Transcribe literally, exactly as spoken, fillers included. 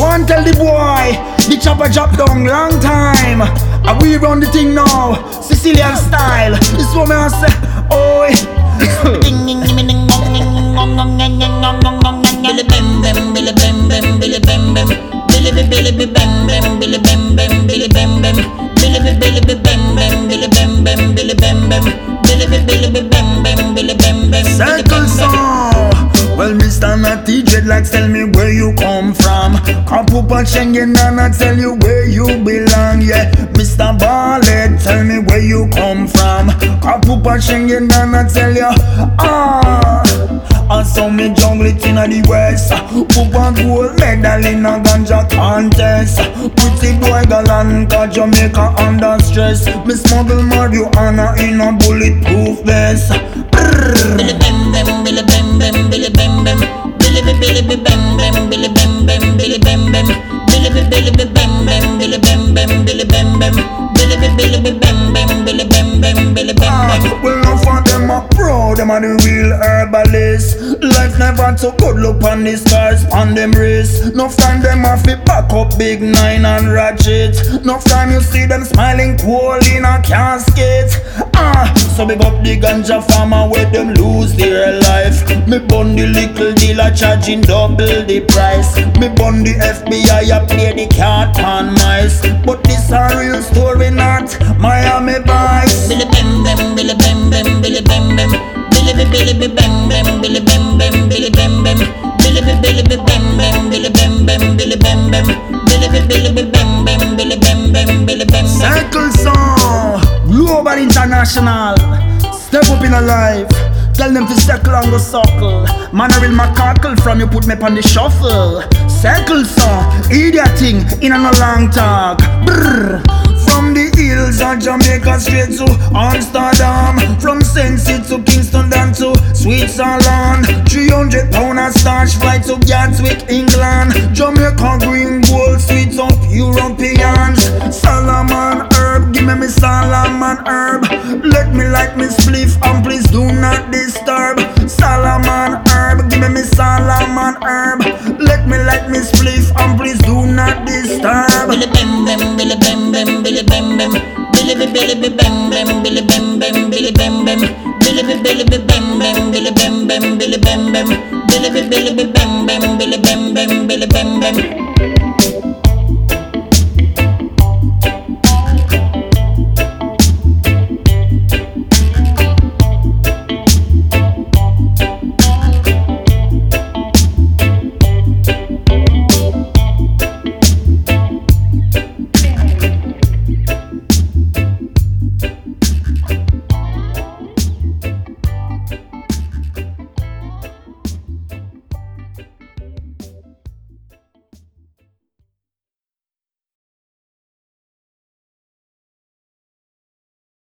Go and tell the boy, the chopper drop down long time. And we run the thing now, Sicilian style. This woman I say, oh. Billy bam bam, Billy bam bam, Billy bam bam, Billy Billy Billy bam bam, Billy bam bam, Billy bam bam, Billy Billy Billy bam bam, Billy bam bam, Billy bam bam, Billy Billy Billy bam bam, Billy bam bam. Circle song. Well, Mister Natty Dreadlocks, tell me where you come from. Come up on Schengen and I tell you where you belong. Yeah, Mister Ballet, tell me where you come from. Come up on Schengen and I tell you, ah. And so me jungle it in the west. Who want gold medal in a ganja contest. Pretty boy Galanka, Jamaica under stress. Me smuggle marijuana in a bulletproof vest. Billy bam bam, Billy bam bam, Billy bam bam, Billy Billy Billy bam bam, Billy bam bam, Billy bam bam, Billy Billy Billy bam bam, Billy bam bam, Billy bam bam, Billy Billy Billy bam bam, Billy bam bam, Billy bam bam. Well, enough of them are pro, them are the real herbalists. Life never too good, look on the stars on them wrists. No time them have to back up big nine and ratchet. No time you see them smiling cool in a casket. Ah, so big up the ganja farmer where them lose their life. Me bun the little dealer charging double the price. Me bun the F B I a play the cat and mice. But this a real story, not Miami Vice. Billy bam bam, Billy bam bam, Billy bam bam, Billy Billy Billy bam bam, Billy bam bam, Billy bam bam, Billy Billy Billy bam bam, Billy bam bam, Billy bam bam, Billy Billy Billy bam bam, Billy bam bam, Billy bam bam. Circle song, global international. Step up in a life. Tell them to circle and go suckle. Man, I real macacal from you put me on the shuffle. Circle song, idiot thing in a no long talk. Brrr. From the hills of Jamaica straight to Amsterdam. From Sensi to Kingston down to Switzerland. three hundred pound a starch flight to Gatwick, England. Jamaica green gold sweets up Europeans. Solomon herb, give me me Solomon herb. Let me like me spliff and please do not disturb. Solomon herb, give me me Solomon herb. Let me like me spliff and please do not disturb. Billy bam bam, Billy bam bam, Billy bam bam, Billy Billy Billy bam bam, Billy bam bam, Billy bam bam, Billy Billy Billy bam bam, Billy bam bam, Billy bam bam, Billy Billy Billy bam bam, Billy bam bam, Billy bam bam.